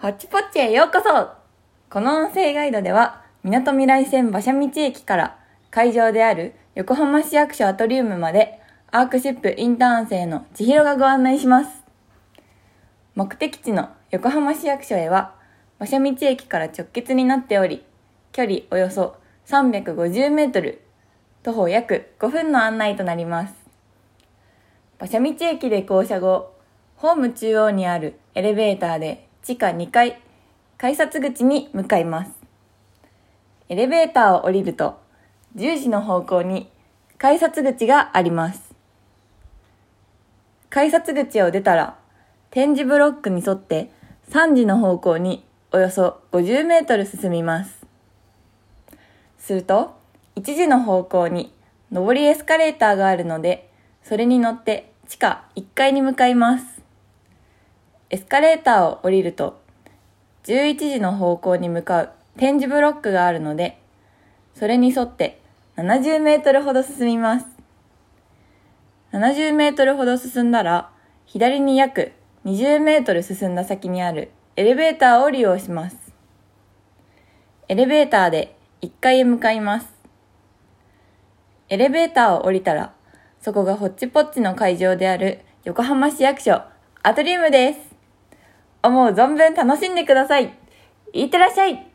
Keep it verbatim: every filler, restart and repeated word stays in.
ホッチポッチへようこそ。この音声ガイドでは、みなとみらい線馬車道駅から会場である横浜市役所アトリウムまでアークシップインターン生の千尋がご案内します。目的地の横浜市役所へは、馬車道駅から直結になっており、距離およそさんびゃくごじゅうメートル、徒歩約ごふんの案内となります。馬車道駅で降車後、ホーム中央にあるエレベーターで地下にかい、改札口に向かいます。エレベーターを降りると、じゅうじの方向に改札口があります。改札口を出たら、点字ブロックに沿ってさんじの方向におよそごじゅうメートル進みます。すると、いちじの方向に上りエスカレーターがあるので、それに乗って地下いっかいに向かいます。エスカレーターを降りると、じゅういちじの方向に向かう点字ブロックがあるので、それに沿ってななじゅうメートルほど進みます。ななじゅうメートルほど進んだら、左に約にじゅうメートル進んだ先にあるエレベーターを利用します。エレベーターでいっかいへ向かいます。エレベーターを降りたら、そこがホッチポッチの会場である横浜市役所アトリウムです。思う存分楽しんでください。いってらっしゃい。